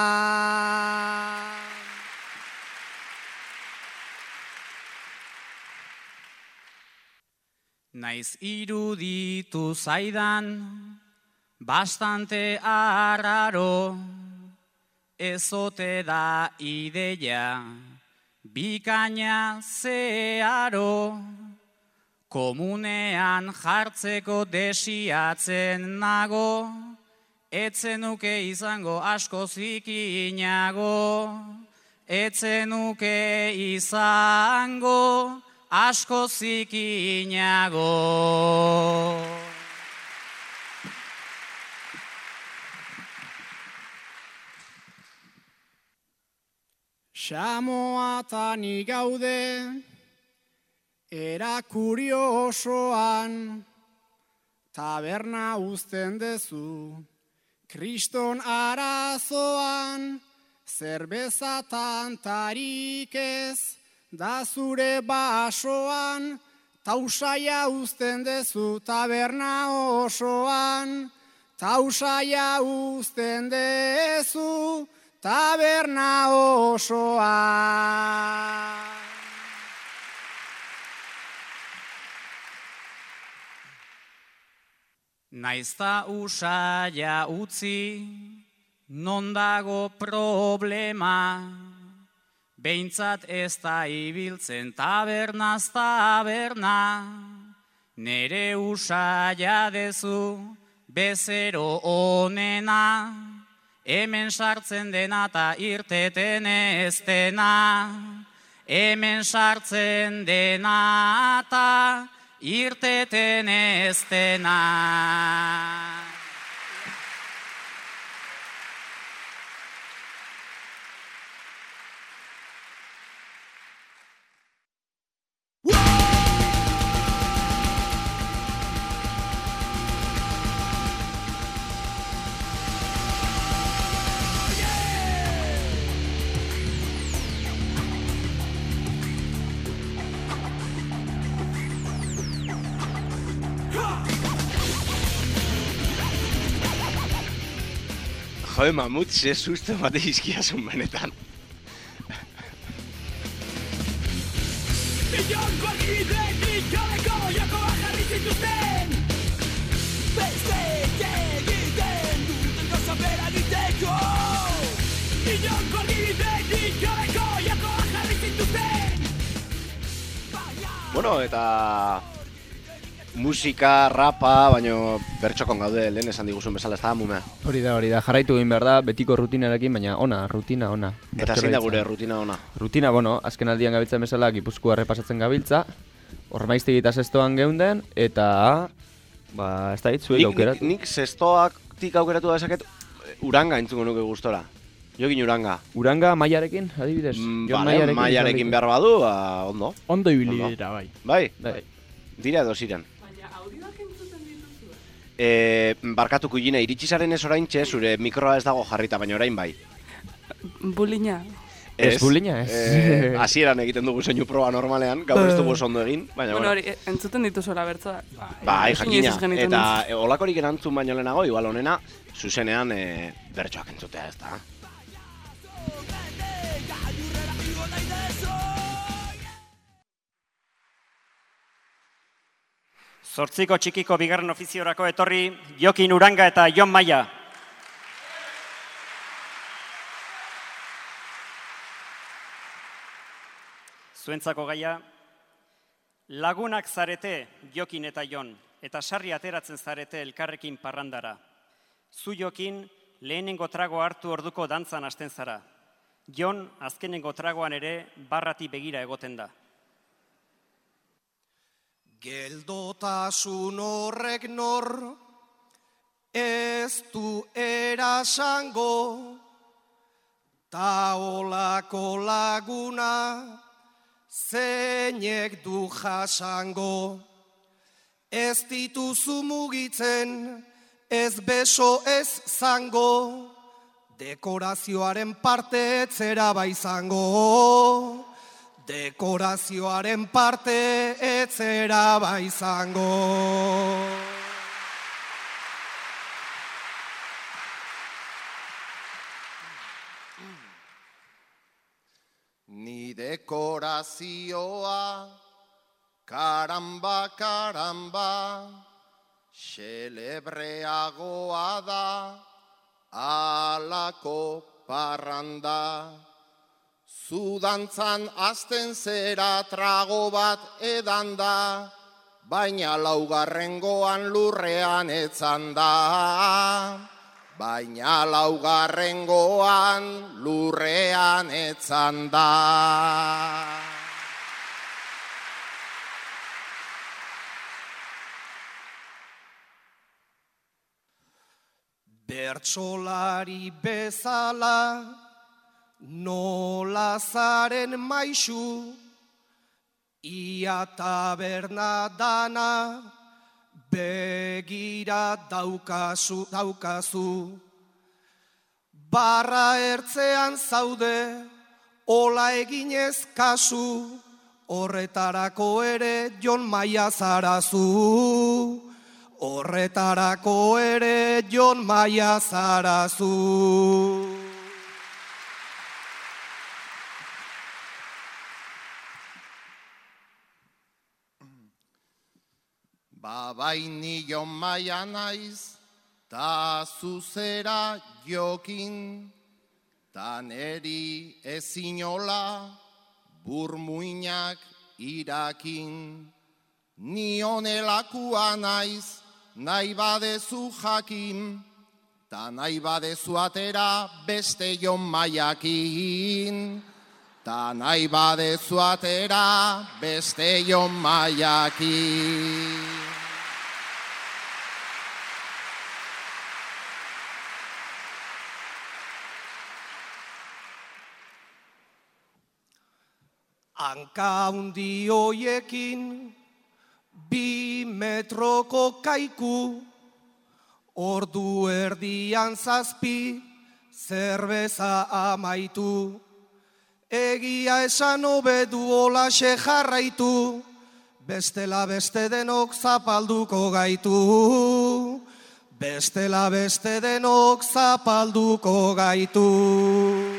Naiz iruditu zaidan, bastante arraro, ezote da ideia, bikaina zeharo, komunean jartzeko desiatzen nago, etzenuke izango asko zikinago, etzenuke izango asko zikinago. Xamoatan igaude, era kuriosoan, taberna uzten dezu, kriston arazoan, zerbezatan tarik ez, da zure basoan, tausaia uzten dezu taberna osoan, tausaia uzten dezu taberna osoan. Naizta usaia utzi, non dago problema, behintzat ez da ibiltzen tabernaz taberna, nere usaia dezu bezero onena, hemen sartzen dena ta irteten ez dena, hemen sartzen dena ta irteten ez dena. Jode, mamut, ze susto bate izkiazun benetan. Bueno, eta musika, rapa, baino bertxokon gaude, lehen esan diguzun bezala, ez da, mumea? Hori da, hori da, jarraitu egin behar da, betiko rutinarekin, baina ona, rutina, ona. Eta zein da gure rutina ona? Rutina, bueno, azken aldian gabiltzen bezala, Gipuzkoa repasatzen gabiltza, ormaiztegita zestoan geunden, eta, ba, ez da hitzuei aukeratu. Nik zestoaktik aukeratu da esaket, Uranga entzuko nuke gustora. Jokin Uranga. Uranga maiarekin, adibidez? Mm, vale, maiarekin behar badu, ba, ondo. Ondo ibili dira, bai. Bai? Bai. Dira edo ziren. E, barkatu kuilina, iritsi zaren ez oraintxe, zure mikroa ez dago jarrita, baina orain bai. Bulina. Ez, bulina ez. E, hasieran egiten dugu soinu proba normalean, gaur ez dugu ondo egin, baina bueno. Hori, entzuten dituzuela bertzoa. Bai, jakina. Eta e, olakorik erantzun baino lehenago, igual honena, zuzenean e, bertsoak entzutea ez da. Zortziko txikiko bigarren ofiziorako etorri Jokin Uranga eta Jon Maia. Zuentzako gaia, lagunak zarete Jokin eta Jon, eta sarri ateratzen zarete elkarrekin parrandara. Zu Jokin lehenengo trago hartu orduko dantzan hasten zara. Jon azkenengo tragoan ere barrati begira egoten da. Geldotasun horrek nor, ez du erasango, Ta olako laguna, zeinek du jasango. Ez dituzu mugitzen, ez beso ez zango, dekorazioaren parte etzera baizango. Dekorazioaren parte etzera baizango. Ni dekorazioa, karamba, karamba, xelebreagoa da, alako parranda. Zudantzan azten zera trago bat edan da, baina laugarrengoan lurrean etzan da. Baina laugarrengoan lurrean etzan da. Bertsolari bezala, nola zaren maisu, ia taberna dana, begira daukazu, daukazu. Barra ertzean zaude, ola eginez kasu, horretarako ere Jon Maia zarazu. Horretarako ere Jon Maia zarazu. Babaini Jon Maia naiz, ta zuzera jokin, ta neri ezinola burmuinak irakin. Ni honelakua naiz, nahi badezu jakin, ta nahi badezu atera beste Jon Maiakin. Ta nahi badezu atera beste Jon Maiakin. Hanka hundi hoiekin, bi metroko kaiku, ordu erdian zazpi, zerbeza amaitu. Egia esan hobedu holaxe jarraitu, bestela beste denok zapalduko gaitu. Bestela beste denok zapalduko gaitu.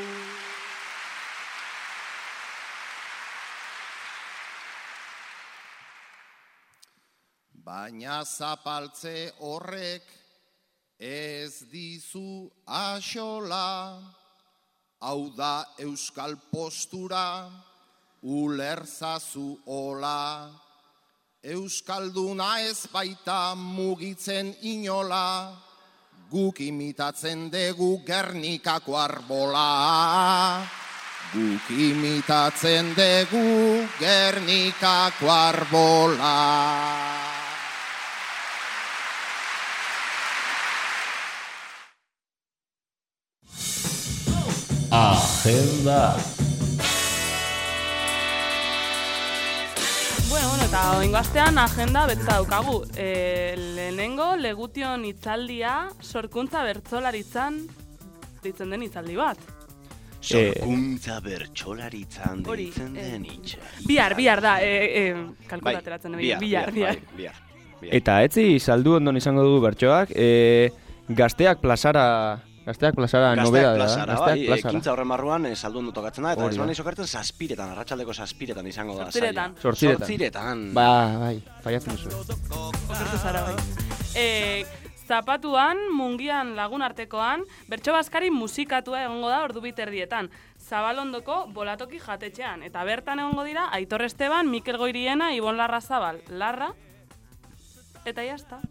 Baina zapaltze horrek ez dizu axola, hau da euskal postura, ulerzazu ola. Euskalduna ez baita mugitzen inola, guk imitatzen dugu Gernikako arbola. Guk imitatzen dugu Gernikako arbola. Agenda. Bueno, bueno, eta oingo astean agenda beteta daukagu. E, lehenengo, Legution hitzaldia, sorkuntza bertsolaritzan deitzen den hitzaldi bat. Sorkuntza bertsolaritzan deitzen den hitzaldi. Bihar, bihar da, e, e, kalkulateratzen. Bai, bihar, bihar, bihar. Eta etzi saldu ondon izango dugu bertsoak, e, gazteak plazara... Gazteak plazara nobeda da. Plazara, bai, ekintza horren barruan eh, saldu ondo tokatzen da, eta ez bani sokartzen zazpiretan, arratsaldeko zazpiretan izango da. Sortziretan. Sortziretan. Sortziretan. Ba, bai, faiatzen duzu. Okertu zara, bai. E, zapatuan, mungian lagun artekoan, bertso baskari musikatua egongo da ordu biterdietan. Zabalondoko bolatoki jatetxean. Eta bertan egongo dira, Aitor Esteban, Mikel Goiriena, Ibon Larra Zabal. Larra, eta jazta.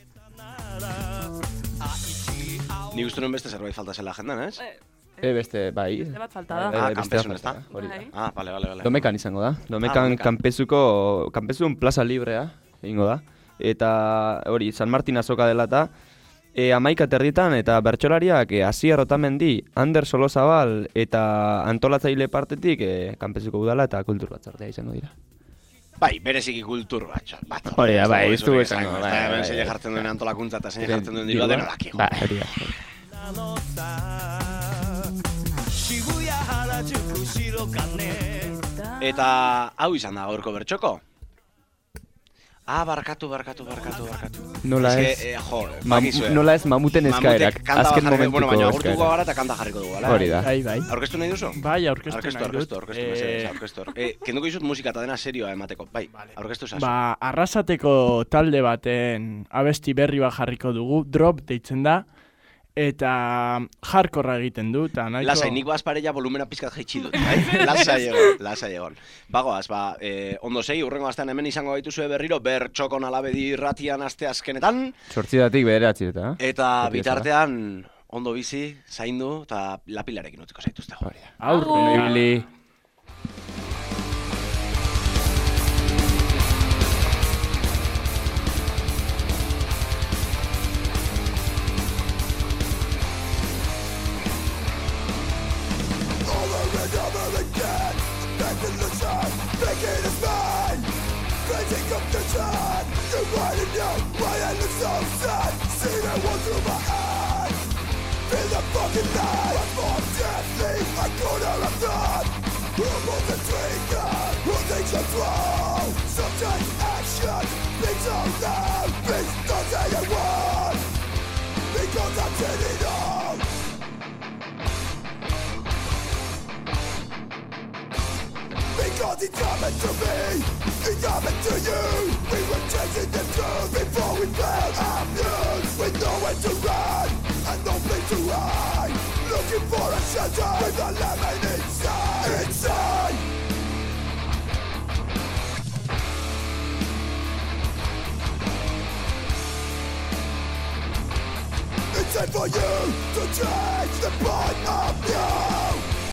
Ni uste nuen beste zerbait falta zela agendan, ez? E, beste, bai. Beste bat falta da. Ah, kanpesun ez da? Ah, bale, bale, bale. Domekan izango da. Domekan ah, kanpezuko, kanpezun plaza librea egingo da. Eta hori, San Martin azoka dela eta E, amaika territan eta bertsolariak e, Asier Otamendi, Ander Solozabal eta antolatzaile partetik e, kanpesiko udala eta kultur batzordea izango dira. Bai, bereziki kultur bat. Hori da, bai, ez du esango. Bai, zein jartzen duen antolakuntza eta zein jartzen duen dirua denolak. Bai, hori da. Eta hau izan da gaurko bertxoko? Ah, barkatu, barkatu, barkatu, barkatu. Nola ez, eh, jo, mam, nola ez mamuten eskaerak, azken momentuko bueno, baina eskaerak. agurtuko gara eta kanta jarriko dugu, ala? Hori da. Bai, bai. Aurkeztu nahi duzu? Bai, aurkeztu nahi dut. Aurkeztu, aurkeztu, Eh, aurkeztu. Eh, kenduko izut musika eta dena serioa emateko, bai, aurkeztu zazu. Ba, arrasateko talde baten abesti berri bat jarriko dugu, Drop deitzen da, eta jarkorra egiten du, eta nahiko... Lasai, nik bazpareia volumena pizkat jaitsi dut, bai? Lasai egon, lasai egon. Bagoaz, ba, eh, ondo sei, urrengo astean hemen izango gaituzue berriro, bertxokon alabedi irratian aste azkenetan. Sortzidatik bederatzi eta. Eta bitartean, ondo bizi, zaindu, eta lapilarekin utziko zaituzte. Aurre, ibili. Sometimes action speaks out loud. Please don't say a word, because I'm turning on. Because it's coming to me, it's coming to you. We were chasing the truth before we found our news. With nowhere to run and no place to hide. Looking for a shelter with a lemon inside. Inside. It's time for you to change the point of view.